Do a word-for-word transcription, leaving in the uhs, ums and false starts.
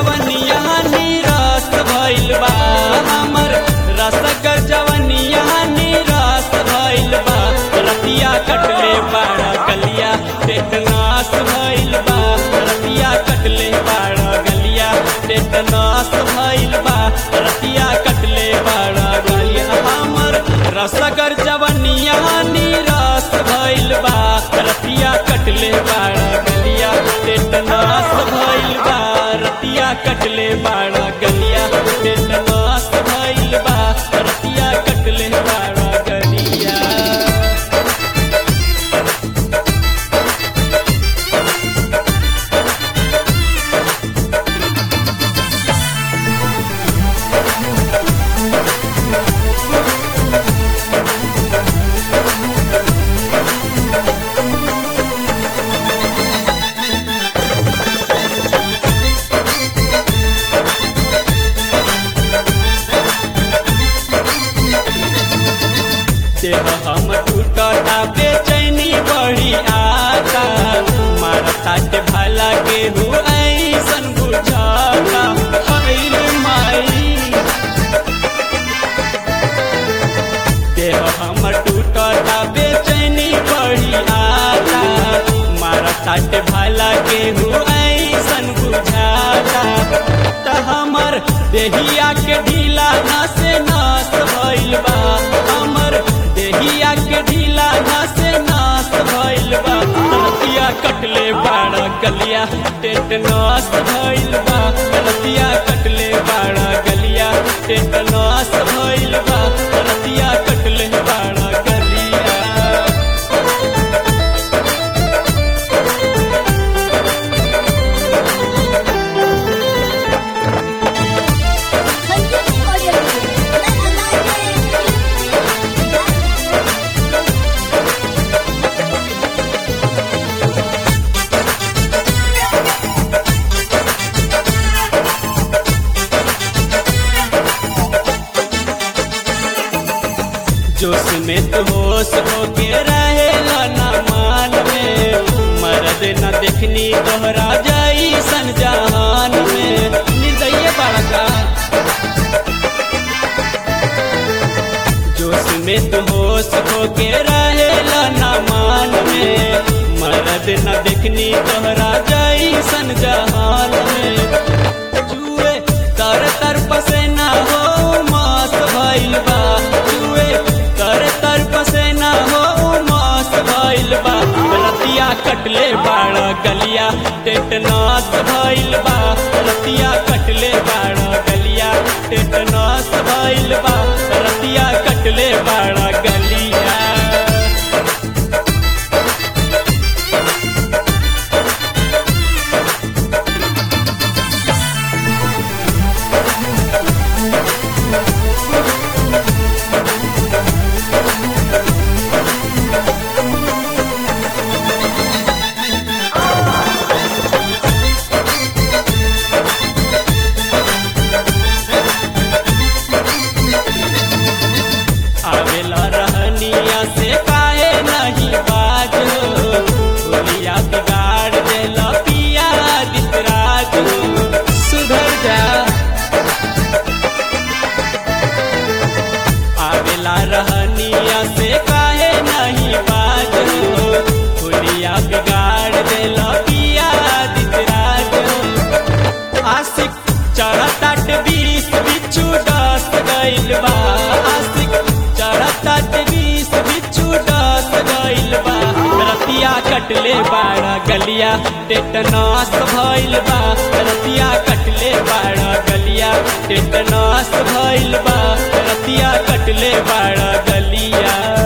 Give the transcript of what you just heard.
जवनिया निराश भइल बा हमर रसगर जवनिया निराश भइल बा रतिया कटले बाड़ा गलिया टेटनास भइल बा रतिया कटले बाड़ा गलिया टेटनास भइल बा रतिया कटले बाड़ा गलिया हमर रसगर जवनिया निराश भइल बा रतिया कटले बाड़ा गलिया टेटनास भइल बा रतिया कटले बाड़ा गलिया टेटनास भइल बा रतिया कटले बाड़ा गलिया। देह हम टूटा बेचैनी बढ़ी आता मारता के भला केहू ऐसन बुझाता हईल माई। देह हम टूटा बेचैनी बढ़ी आता मारता के भला केहू ऐसन बुझाता त हमर देहिया के ढीला नस नास भइल बा हमर देहिया के ढीला नास नास भइल बा रतिया कटले बाड़ा गलिया टेटनास भइल बा रतिया कटले बाड़ा गलिया टेटनास भइल बा रतिया कटले बाड़ा गलिया। जोश में तो होश होके रहेला ना मान में मर्द न देखनी दोहरा जाई सन जहान में निर्दय बड़का। जोश में तो होश होके रहेला ना मान में मर्द न देखनी दोहरा जाई सन जहान में जुए तर तर पसेना हो मास भइल बा जुए तर तर पसेना हो मास भइल बा रतिया कटले बाड़ा गलिया टेटनास भइल बा रतिया कटले बाड़ा गलिया टेटनास भइल बा रतिया कटले बाड़ा गलिया। आवेला रहनिया से काहे नहीं बाज बोलिया बिगाड़ देला पिया दितराज सुधर जा। आवेला रहनिया से काहे नहीं बाज बोलिया बिगाड़ देला पिया दितराज। आशिक चढ़ता बीस बिच्छू दस गइल बा आशिक चढ़ता बीस बिच्छू दस गइल बा रतिया कटले बाड़ा गलिया टेटनास भइल बा रतिया कटले बाड़ा गलिया टेटनास भइल बा रतिया कटले बाड़ा गलिया।